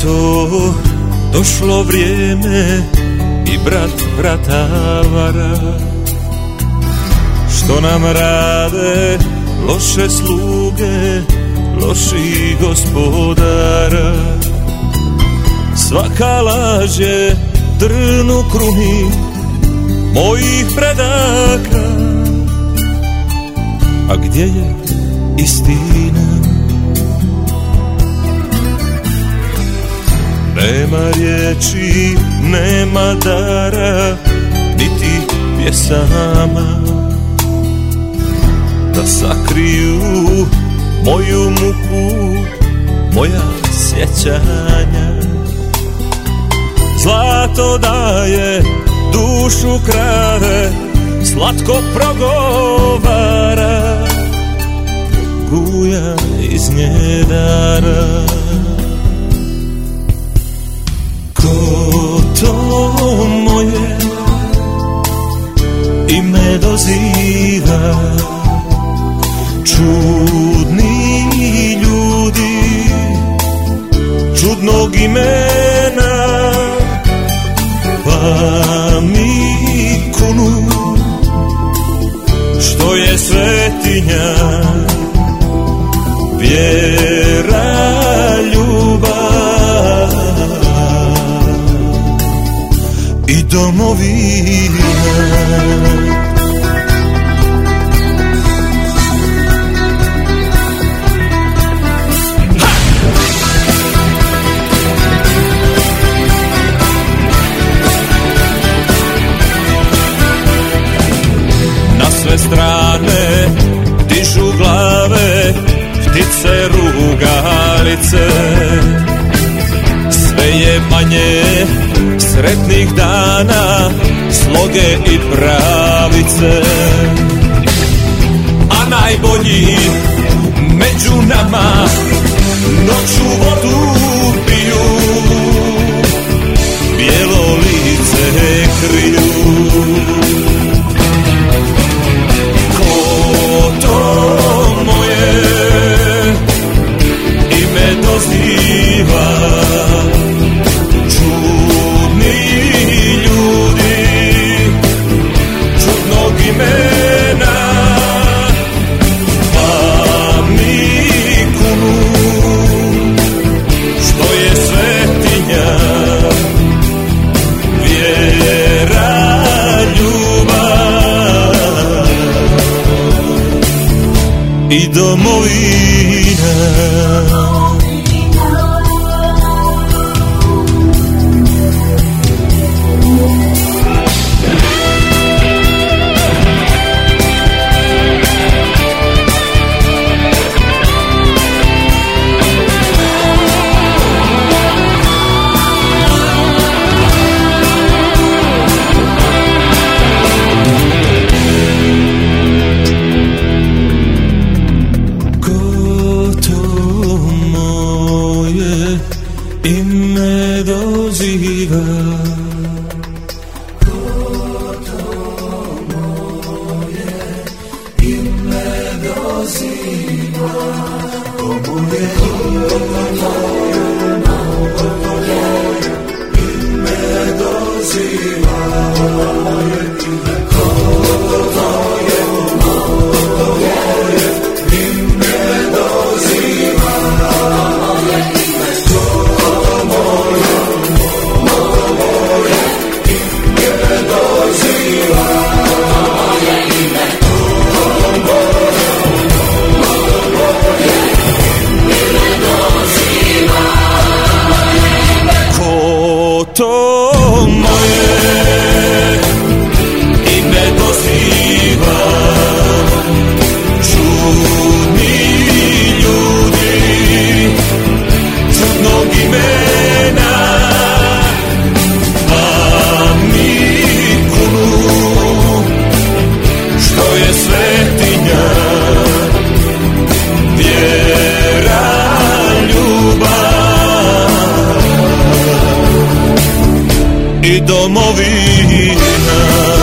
to došlo vrijeme i brat brata vara. Što nam rade loše sluge, loši gospodara. Svaka laž je trn u kruni mojih predaka. A gdje je istina? Nema riječi, nema dara, niti pjesama da sakriju moju muku, moja sjećanja. Zlato daje, dušu krade, slatko progovara, guja iz nje dara. Ko to moje ime doziva? Čudni ljudi čudnog imena, pa mi kunu što je svetinja, vjera, ljubav i domovina. Sve strane dižu glave, ptice rugalice. Sve je manje sretnih dana, sloge i pravice. A najbolji među nama noću vodu piju, bijelo lice kriju. To moje ime doziva, čudni ljudi čudnog imena, pa mi kunu što je svetinja, vjera, ljubav i domovina. Ime doziva, ko to moje ime doziva, ko moje ime doziva, ko to je moje ime doziva. To moje ime doziva, čudni ljudi čudnog imena, pa mi kunu što je svetinja, vjera, ljubav i domovina.